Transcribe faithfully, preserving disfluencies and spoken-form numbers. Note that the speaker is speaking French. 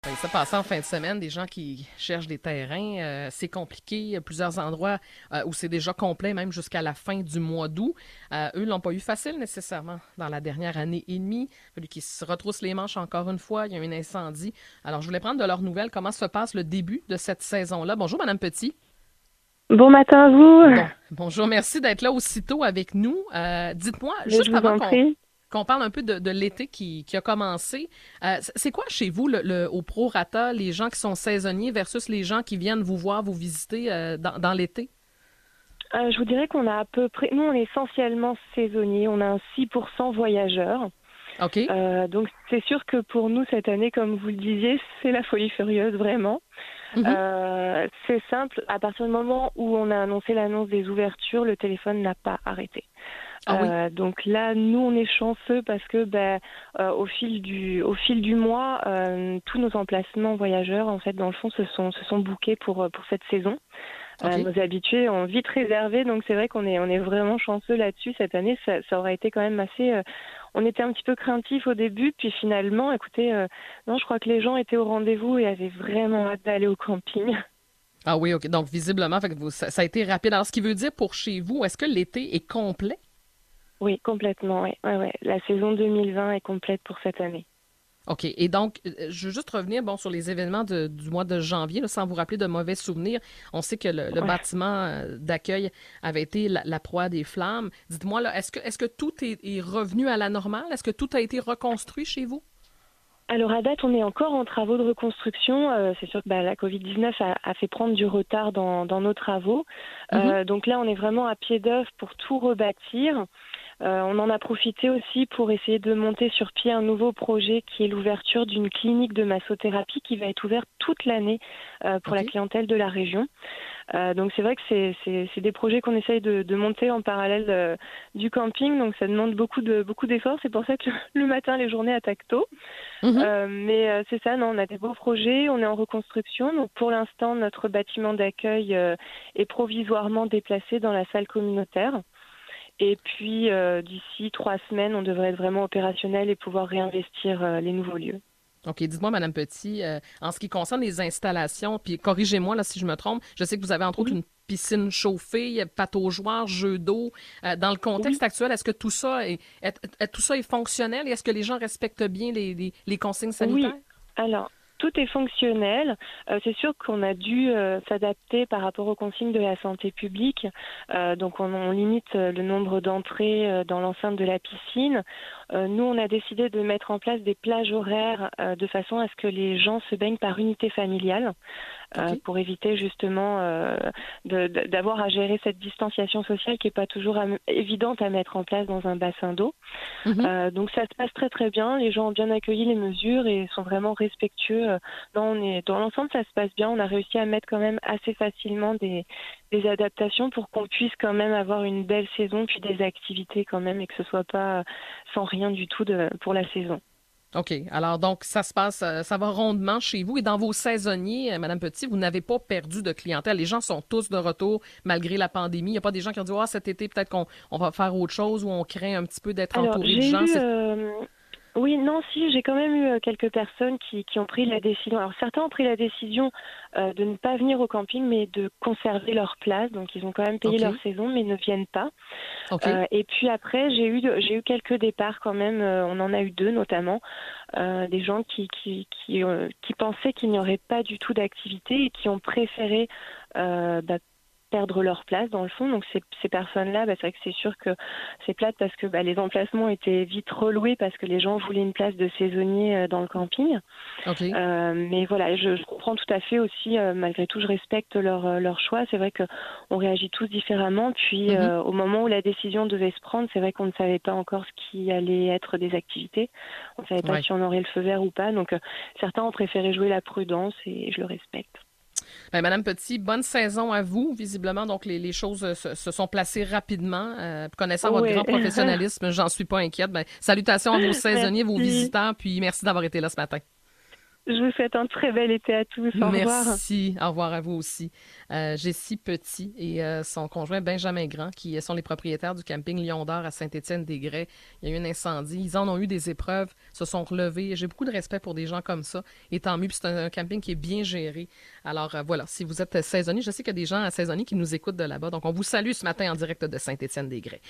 Ben, ça passait en fin de semaine, des gens qui cherchent des terrains, euh, c'est compliqué. Il y a plusieurs endroits euh, où c'est déjà complet, même jusqu'à la fin du mois d'août. Euh, eux l'ont pas eu facile nécessairement dans la dernière année et demie. Il a fallu qu'ils se retroussent les manches encore une fois. Il y a eu un incendie. Alors, je voulais prendre de leurs nouvelles. Comment se passe le début de cette saison-là? Bonjour, Madame Petit. Bon matin à vous. Bon, bonjour, merci d'être là aussitôt avec nous. Euh, dites-moi, Mais je juste vous avant en qu'on prie. qu'on parle un peu de, de l'été qui, qui a commencé. Euh, c'est quoi chez vous, le, le- au prorata, les gens qui sont saisonniers versus les gens qui viennent vous voir, vous visiter euh, dans, dans l'été? Euh, je vous dirais qu'on a à peu près, nous on est essentiellement saisonniers, on a un six pour cent voyageurs. OK? Euh, donc c'est sûr que pour nous cette année, comme vous le disiez, c'est la folie furieuse vraiment. Mhm. Euh, c'est simple, à partir du moment où on a annoncé l'annonce des ouvertures, le téléphone n'a pas arrêté. Ah oui, Euh, donc là, nous, on est chanceux parce que, ben, euh, au fil du, au fil du mois, euh, tous nos emplacements voyageurs, en fait, dans le fond, se sont, se sont bookés pour pour cette saison. Euh, OK. nos habitués ont vite réservé, donc c'est vrai qu'on est, on est vraiment chanceux là-dessus. Cette année, ça, ça aurait été quand même assez. Euh, on était un petit peu craintifs au début, puis finalement, écoutez, euh, non, je crois que les gens étaient au rendez-vous et avaient vraiment hâte d'aller au camping. Ah oui, OK. Donc, visiblement, fait que vous- ça, ça a été rapide. Alors, ce qui veut dire pour chez vous, est-ce que l'été est complet? Oui, complètement. Ouais, ouais, ouais. La saison deux mille vingt est complète pour cette année. OK. Et donc, euh, je veux juste revenir bon, sur les événements de- du mois de janvier, là, sans vous rappeler de mauvais souvenirs. On sait que le, le Ouais. bâtiment euh, d'accueil avait été la, la proie des flammes. Dites-moi, là, est-ce que, est-ce que tout est, est revenu à la normale? Est-ce que tout a été reconstruit chez vous? Alors à date, on est encore en travaux de reconstruction. Euh, c'est sûr que bah, la covid dix-neuf a, a fait prendre du retard dans, dans nos travaux. Mhm. Euh, donc là, on est vraiment à pied d'œuvre pour tout rebâtir. Euh, on en a profité aussi pour essayer de monter sur pied un nouveau projet qui est l'ouverture d'une clinique de massothérapie qui va être ouverte toute l'année euh, pour la OK. clientèle de la région. Euh, donc c'est vrai que c'est, c'est, c'est des projets qu'on essaye de, de monter en parallèle euh, du camping, donc ça demande beaucoup de beaucoup d'efforts. C'est pour ça que le matin les journées attaquent tôt. Mhm. Euh, mais euh, c'est ça, non, on a des beaux projets, on est en reconstruction. Donc pour l'instant, notre bâtiment d'accueil euh, est provisoirement déplacé dans la salle communautaire. Et puis euh, d'ici trois semaines, on devrait être vraiment opérationnel et pouvoir réinvestir euh, les nouveaux lieux. OK. Dites-moi, Madame Petit, euh, en ce qui concerne les installations, puis corrigez-moi là si je me trompe, je sais que vous avez entre autres Oui, une piscine chauffée, pataugeoire, jeux d'eau. Euh, dans le oui. contexte actuel, est-ce que tout ça est, est- est- tout ça est fonctionnel et est-ce que les gens respectent bien les, les- les consignes Oui, sanitaires? alors tout est fonctionnel. Euh, c'est sûr qu'on a dû euh, s'adapter par rapport aux consignes de la santé publique. Euh, donc on, on limite euh, le nombre d'entrées euh, dans l'enceinte de la piscine. Euh, nous, on a décidé de mettre en place des plages horaires euh, de façon à ce que les gens se baignent par unité familiale euh, OK. pour éviter justement euh, de- de- d'avoir à gérer cette distanciation sociale qui n'est pas toujours am- évidente à mettre en place dans un bassin d'eau. Mhm. Euh, donc ça se passe très très bien. Les gens ont bien accueilli les mesures et sont vraiment respectueux. Euh, non, on est dans l'ensemble, ça se passe bien. On a réussi à mettre quand même assez facilement des, des adaptations pour qu'on puisse quand même avoir une belle saison puis des activités quand même et que ce soit pas euh, sans rien du tout de, pour la saison. OK. Alors, donc, ça se passe, euh, ça va rondement chez vous. Et dans vos saisonniers, euh, Madame Petit, vous n'avez pas perdu de clientèle. Les gens sont tous de retour malgré la pandémie. Il n'y a pas des gens qui ont dit, ah, cet été, peut-être qu'on on va faire autre chose ou on craint un petit peu d'être Alors entouré de j'ai gens. eu C'est... euh, oui, non, si, j'ai quand même eu euh, quelques personnes qui, qui ont pris la décision. Alors certains ont pris la décision euh, de ne pas venir au camping, mais de conserver leur place. Donc ils ont quand même payé leur OK. saison, mais ne viennent pas. OK. Euh, et puis après, j'ai eu j'ai eu quelques départs quand même. Euh, on en a eu deux notamment, euh, des gens qui qui qui, euh, qui pensaient qu'il n'y aurait pas du tout d'activité et qui ont préféré euh, bah, perdre leur place dans le fond. Donc ces, ces personnes-là, bah, c'est vrai que c'est sûr que c'est plate parce que bah, les emplacements étaient vite reloués parce que les gens voulaient une place de saisonnier euh, dans le camping. OK. Euh, mais voilà, je, je comprends tout à fait aussi, euh, malgré tout, je respecte leur, euh, leur choix. C'est vrai qu'on réagit tous différemment. Puis Mhm. euh, au moment où la décision devait se prendre, c'est vrai qu'on ne savait pas encore ce qui allait être des activités. On ne savait pas Ouais. si on aurait le feu vert ou pas. Donc euh, certains ont préféré jouer la prudence et je le respecte. Ben, Madame Petit, bonne saison à vous. Visiblement, donc, les, les choses euh, se, se sont placées rapidement. Euh, connaissant votre Oui, grand professionnalisme, j'en suis pas inquiète. Ben, salutations à vos saisonnniers, vos merci. visiteurs, puis merci d'avoir été là ce matin. Je vous souhaite un très bel été à tous. Au revoir. Merci. Au revoir à vous aussi. Euh, Jessie Petit et euh, son conjoint Benjamin Grand, qui sont les propriétaires du camping Lion d'Or à Saint-Étienne-des-Grès. Il y a eu un incendie. Ils en ont eu des épreuves, se sont relevés. J'ai beaucoup de respect pour des gens comme ça. Et tant mieux. Puis c'est un, un camping qui est bien géré. Alors euh, voilà, si vous êtes saisonnier, je sais qu'il y a des gens saisonniers qui nous écoutent de là-bas. Donc on vous salue ce matin en direct de Saint-Étienne-des-Grès.